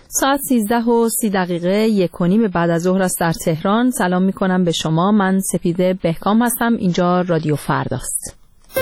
ساعت 13:30 1:15 بعد از ظهر است در تهران. سلام میکنم به شما. من سپیده بهکام هستم. اینجا رادیو فرداست.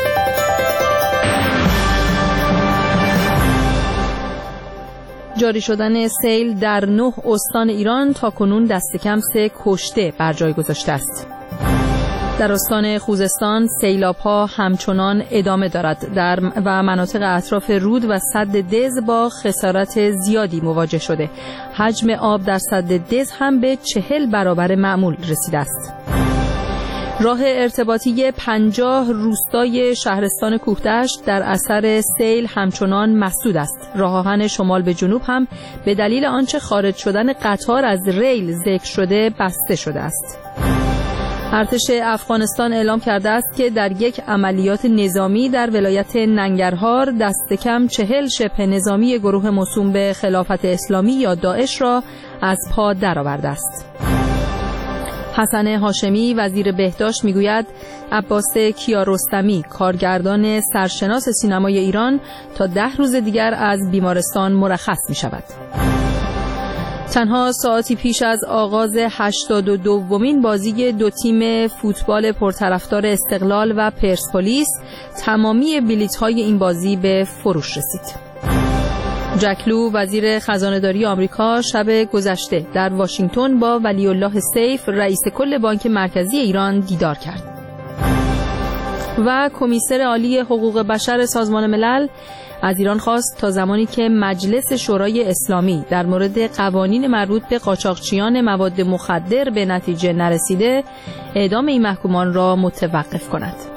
جاری شدن سیل در 9 استان ایران تا کنون دست کم 3 کشته بر جای گذاشته است. در استان خوزستان سیلاب‌ها همچنان ادامه دارد و مناطق اطراف رود و سد دز با خسارت زیادی مواجه شده. حجم آب در سد دز هم به 40 برابر معمول رسیده است. راه ارتباطی 50 روستای شهرستان کوهدشت در اثر سیل همچنان مسدود است. راه آهن شمال به جنوب هم به دلیل آنچه خارج شدن قطار از ریل ذکر شده بسته شده است. ارتش افغانستان اعلام کرده است که در یک عملیات نظامی در ولایت ننگرهار دست کم 40 شبه نظامی گروه موسوم به خلافت اسلامی یا داعش را از پا درآورده است. حسن هاشمی وزیر بهداشت میگوید عباس کیارستمی کارگردان سرشناس سینمای ایران تا 10 روز دیگر از بیمارستان مرخص می شود. تنها ساعتی پیش از آغاز 82مین بازی دو تیم فوتبال پرطرفدار استقلال و پرسپولیس تمامی بلیط‌های این بازی به فروش رسید. جک لو وزیر خزانه‌داری آمریکا شب گذشته در واشنگتن با ولی الله سیف رئیس کل بانک مرکزی ایران دیدار کرد. و کمیسر عالی حقوق بشر سازمان ملل از ایران خواست تا زمانی که مجلس شورای اسلامی در مورد قوانین مربوط به قاچاقچیان مواد مخدر به نتیجه نرسیده اعدام این محکومان را متوقف کند.